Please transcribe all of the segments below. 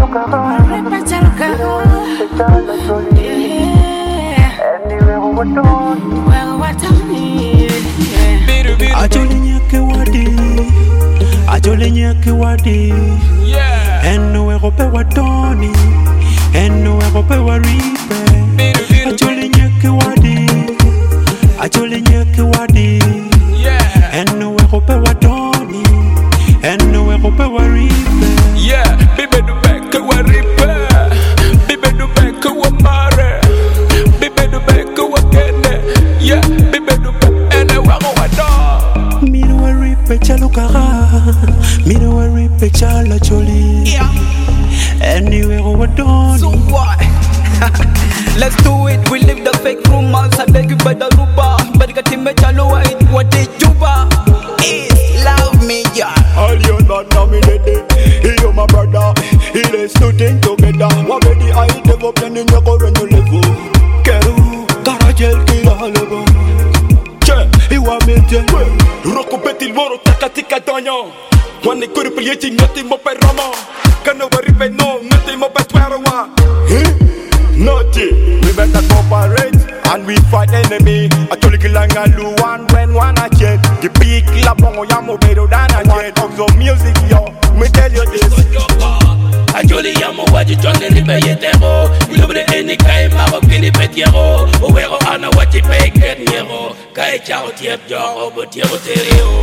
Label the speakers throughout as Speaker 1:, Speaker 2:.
Speaker 1: Ajolinyake wadi eno egope watoni eno egope waripe Ajolinyake wadi eno egope watoni eno egope waripe
Speaker 2: bibe du beke waripe bibe du beke wamare bibe du beke wakene bibe du beke ene wago wado
Speaker 1: miro waripe chalukara miro waripe chala joli anywhere over done.
Speaker 3: So what? Let's do it, we live the fake rumors. I beg you by the ruba. But got him chalo white, what they juba. It's love me, yeah.
Speaker 4: All you not nominated. You my brother. Let's do things together. What be the eye development in your current level? Keru, Karajel, Kilalebo. Che, you want me to Rocco Petit Moro, Takatika Donyon. One could be eating nothing more by Rama. Can nobody pay no, nothing more by Twarawa. Nothing. We better cooperate and we fight enemy. I told you Langalu one when one I check. The big labongo yamo better than I get. Also music yo, me tell you this.
Speaker 2: Ajoli yamo waji jonge ribe yetero. Ilobre eni kai maro kini petiero. Owero ana waji peket niero. Kai chao tiep joro bo tiero tereo.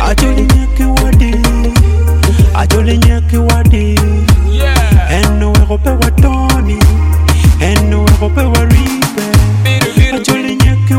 Speaker 1: Ajolinyake wadi eno egope watoni eno egope waripe Ajolinyake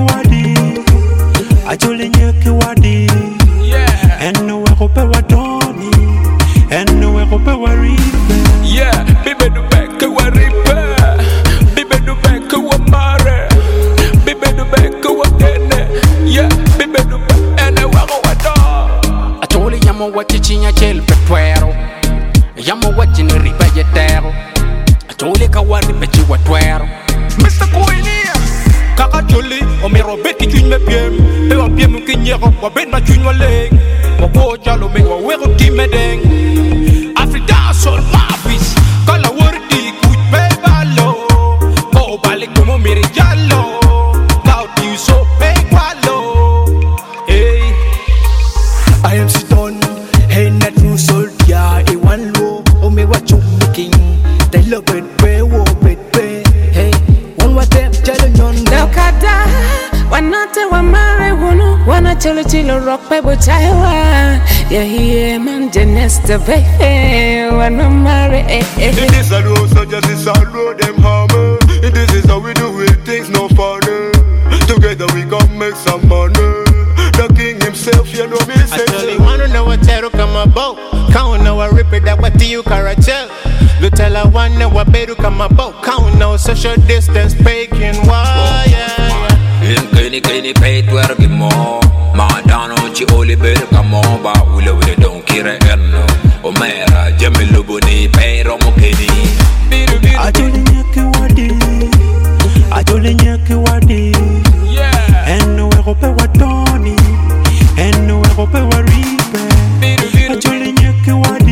Speaker 1: wadi eno egope watoni eno egope waripe
Speaker 2: bibe du beke waripe bibe du beke wamare bibe du beke wakene bibe du beke ene wago wado
Speaker 5: Ajoli yamo wati chinya chel petwero yamo wati ni riba yetero Ajoli kawari pechi watwero
Speaker 4: Mr. Koinia Kaka Joli, omero beti chuny me piem Ewa piem ukinyero, wabet na chuny waleng Wabo jalo me wawero timedeng Afrida sol mafis Kala wardi kuj pe balo Ko balik kumo miri jalo Kau tiuso pe kwalo Hey I am Sidon Hey net nu soldia Iwan lo Ome wacho muking They love it pe wo bet pe Hey One wate jalo nyon
Speaker 6: Dokada Wanate wa mare wunu Wana chilo chilo rock pe butaiwa Yeah yeah man Janesta baby Wana mare
Speaker 4: It is a low so just is a low them hammer This is how we do it things no funny Together we gon' make some money The king himself you know me say
Speaker 7: I totally wanna know what Tero come about Count now I rip it that what you carachel Lutella one know what better come about Count now social distance baking why
Speaker 8: Kini pay twer gimo Madano chi oli beru kamo ba ule don't kire enno Omera jamilu buni pay romo kini
Speaker 1: Ajolinyake wadi eno egope watoni eno egope waripe Ajolinyake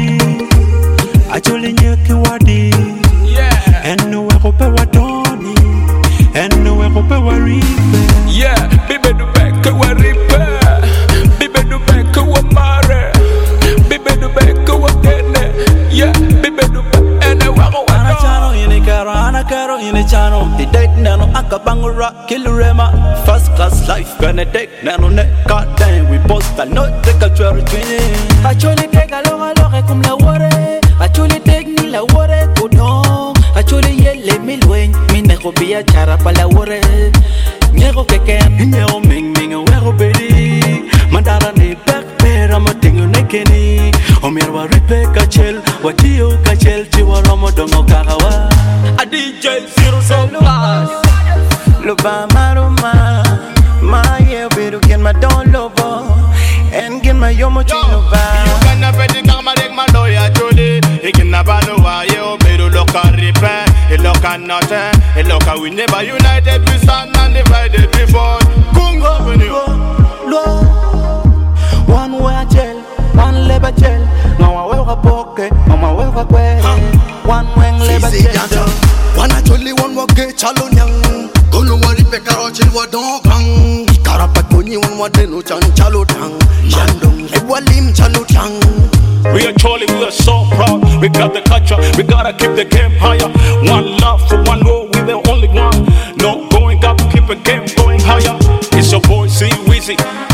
Speaker 1: wadi eno egope watoni eno egope waripe
Speaker 2: bibe du beke waripe bibe du beke wamare bibe du beke wakene bibe du beke ene wago wado
Speaker 3: Chano yene karo, ana karo yene chano. The date nano akabangura kilurema. First class life gonna take nano ne. God damn we post a note take a cherry twin. Actually take a loge kum la wore. Actually take ni la wore kuno. Actually yele milwen mine ko biya chara pa la wore. Nyego keken nyego ming wego bedi. Mandara ni back pera matingo nekeni. Omirwa ripe kachel watio kachel chiwa romo dongo kagawa. A DJ 07
Speaker 7: Luba maruma Ma ye beru gen ma don lobo En gen ma yomo chino ba
Speaker 4: You can peti kama dek ma loya joli Ikina balo wa ye beru loka ripe E loka nothing E loka we never united we stand and divided before Kungo venue
Speaker 3: One way I tell, one level leba chel ngawa wewa poke mama wewa kwe one wing leba chel
Speaker 9: wana choli one wage chalo nyang kono wari pe karo chil wadon bang karapa koni one wade no chan chalo tang yandong ewalim chalo tang.
Speaker 2: We are Charlie, we are so proud. We got the culture, we gotta keep the game higher. One love for one goal, we the only one. No going up, keep the game going higher. It's your boy, C Weezy.